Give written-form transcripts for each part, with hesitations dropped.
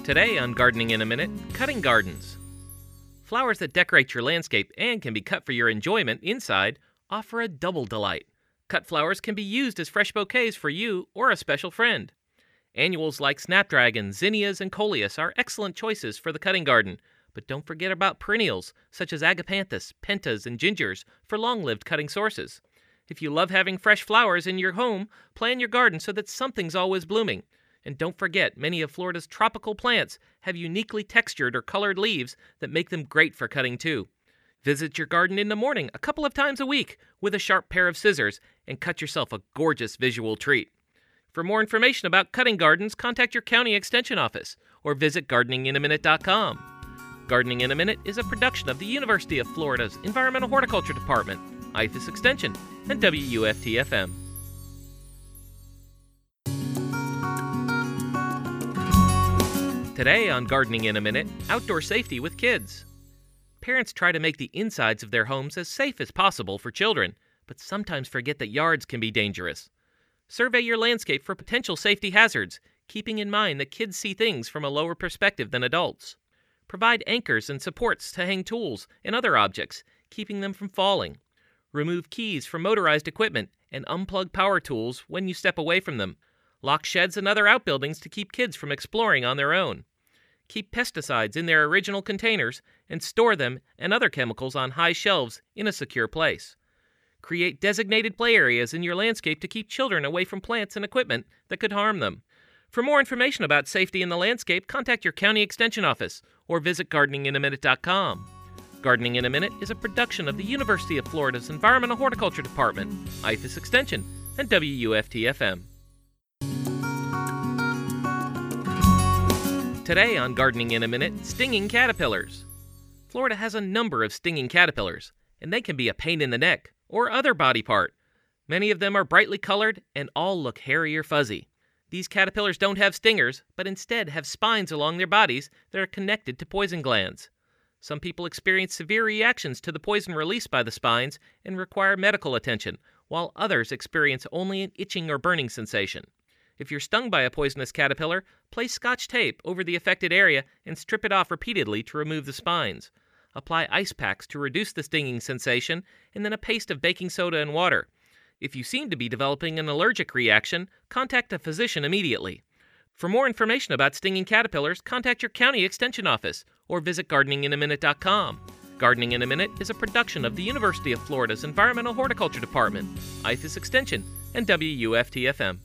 Today on Gardening in a Minute, cutting gardens. Flowers that decorate your landscape and can be cut for your enjoyment inside offer a double delight. Cut flowers can be used as fresh bouquets for you or a special friend. Annuals like snapdragon, zinnias, and coleus are excellent choices for the cutting garden, but don't forget about perennials such as agapanthus, pentas, and gingers for long-lived cutting sources. If you love having fresh flowers in your home, plan your garden so that something's always blooming. And don't forget, many of Florida's tropical plants have uniquely textured or colored leaves that make them great for cutting too. Visit your garden in the morning a couple of times a week with a sharp pair of scissors and cut yourself a gorgeous visual treat. For more information about cutting gardens, contact your county extension office or visit gardeninginAminute.com. Gardening in a Minute is a production of the University of Florida's Environmental Horticulture Department, IFAS Extension, and WUFT-FM. Today on Gardening in a Minute, outdoor safety with kids. Parents try to make the insides of their homes as safe as possible for children, but sometimes forget that yards can be dangerous. Survey your landscape for potential safety hazards, keeping in mind that kids see things from a lower perspective than adults. Provide anchors and supports to hang tools and other objects, keeping them from falling. Remove keys from motorized equipment and unplug power tools when you step away from them. Lock sheds and other outbuildings to keep kids from exploring on their own. Keep pesticides in their original containers and store them and other chemicals on high shelves in a secure place. Create designated play areas in your landscape to keep children away from plants and equipment that could harm them. For more information about safety in the landscape, contact your county extension office or visit gardeninginAminute.com. Gardening in a Minute is a production of the University of Florida's Environmental Horticulture Department, IFAS Extension, and WUFT-FM. Today on Gardening in a Minute, stinging caterpillars. Florida has a number of stinging caterpillars, and they can be a pain in the neck or other body part. Many of them are brightly colored and all look hairy or fuzzy. These caterpillars don't have stingers, but instead have spines along their bodies that are connected to poison glands. Some people experience severe reactions to the poison released by the spines and require medical attention, while others experience only an itching or burning sensation. If you're stung by a poisonous caterpillar, place Scotch tape over the affected area and strip it off repeatedly to remove the spines. Apply ice packs to reduce the stinging sensation, and then a paste of baking soda and water. If you seem to be developing an allergic reaction, contact a physician immediately. For more information about stinging caterpillars, contact your county extension office or visit gardeninginAminute.com. Gardening in a Minute is a production of the University of Florida's Environmental Horticulture Department, IFAS Extension, and WUFT-FM.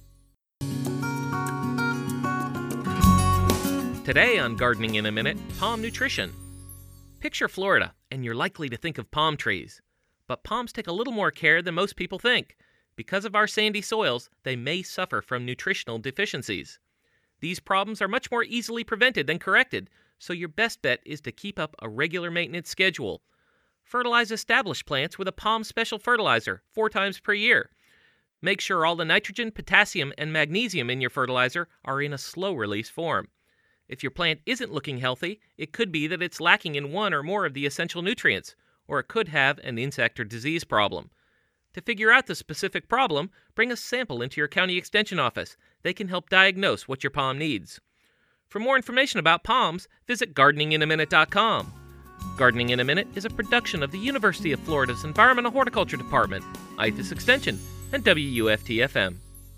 Today on Gardening in a Minute, palm nutrition. Picture Florida, and you're likely to think of palm trees. But palms take a little more care than most people think. Because of our sandy soils, they may suffer from nutritional deficiencies. These problems are much more easily prevented than corrected, so your best bet is to keep up a regular maintenance schedule. Fertilize established plants with a palm special fertilizer 4 times per year. Make sure all the nitrogen, potassium, and magnesium in your fertilizer are in a slow-release form. If your plant isn't looking healthy, it could be that it's lacking in one or more of the essential nutrients, or it could have an insect or disease problem. To figure out the specific problem, bring a sample into your county extension office. They can help diagnose what your palm needs. For more information about palms, visit gardeninginAminute.com. Gardening in a Minute is a production of the University of Florida's Environmental Horticulture Department, IFAS Extension, and WUFT-FM.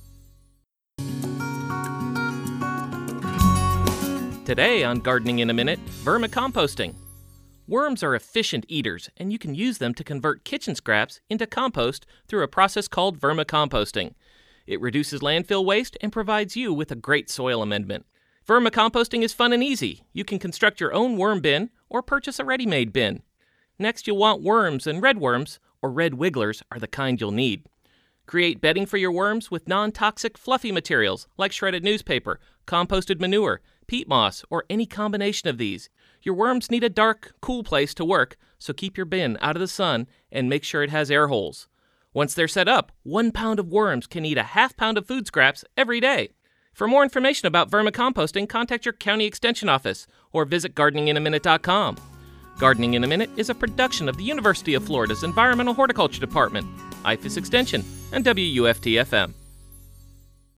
Today on Gardening in a Minute, vermicomposting. Worms are efficient eaters, and you can use them to convert kitchen scraps into compost through a process called vermicomposting. It reduces landfill waste and provides you with a great soil amendment. Vermicomposting is fun and easy. You can construct your own worm bin or purchase a ready-made bin. Next, you'll want worms, and red worms, or red wigglers, are the kind you'll need. Create bedding for your worms with non-toxic fluffy materials like shredded newspaper, composted manure, peat moss, or any combination of these. Your worms need a dark, cool place to work, so keep your bin out of the sun and make sure it has air holes. Once they're set up, 1 pound of worms can eat a ½ pound of food scraps every day. For more information about vermicomposting, contact your county extension office or visit gardeninginAminute.com. Gardening in a Minute is a production of the University of Florida's Environmental Horticulture Department, IFAS Extension, and WUFT-FM.